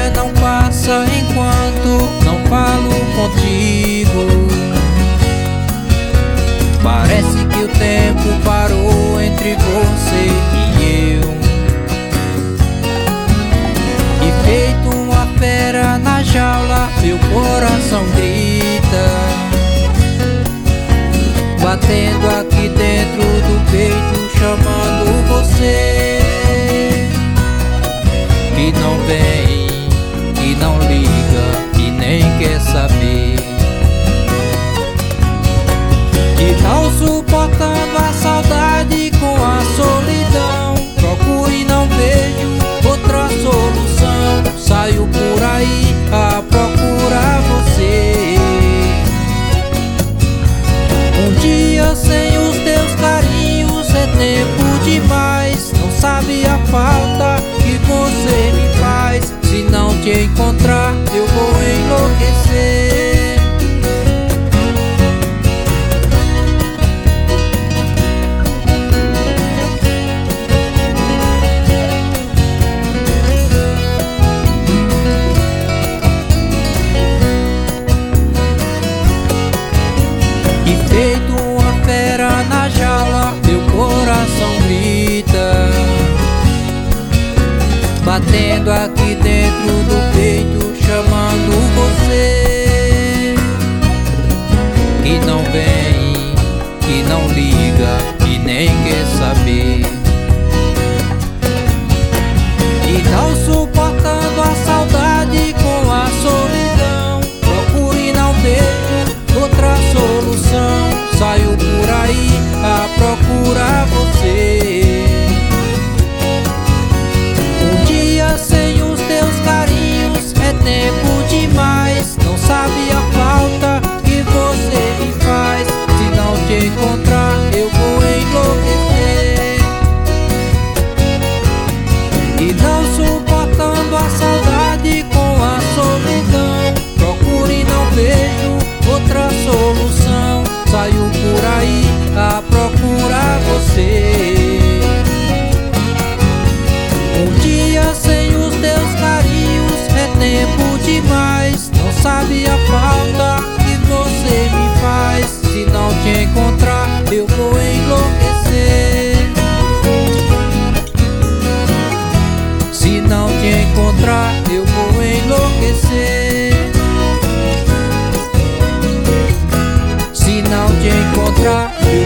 dia não passa enquanto não falo contigo. Parece que o tempo parou entre você e eu. E feito uma fera na jaula, meu coração grita, batendo aqui dentro do peito, chamando você. Que não vem, que não liga e nem quer saber. Que tal suportando a saudade com a solidão? Procuro e não vejo outra solução. Saio por aí a procurar você. Um dia sem os teus carinhos é tempo demais. Não sabe a falta que você me faz. Se não te encontrar eu vou enlouquecer. E feito uma fera na jaula, meu coração grita, batendo aqui dentro do peito, chamando você. Que não vem, que não liga e nem quer saber. Que tal suportando a saudade com a solidão? Procuro e não vejo outra solução. Saio por aí a procurar você. Um dia sem os teus carinhos é tempo demais. Não sabe a falta que você me faz. Se não te encontrar eu vou enlouquecer. E não suportando a saudade com a solidão, procuro e não vejo outra solução. Saio por aí a procurar você. Um dia sem os teus carinhos é tempo demais. Não sabe a falta que você me faz. Se não te encontrar eu vou enlouquecer. Se não te encontrar eu vou enlouquecer. Se não te encontrar eu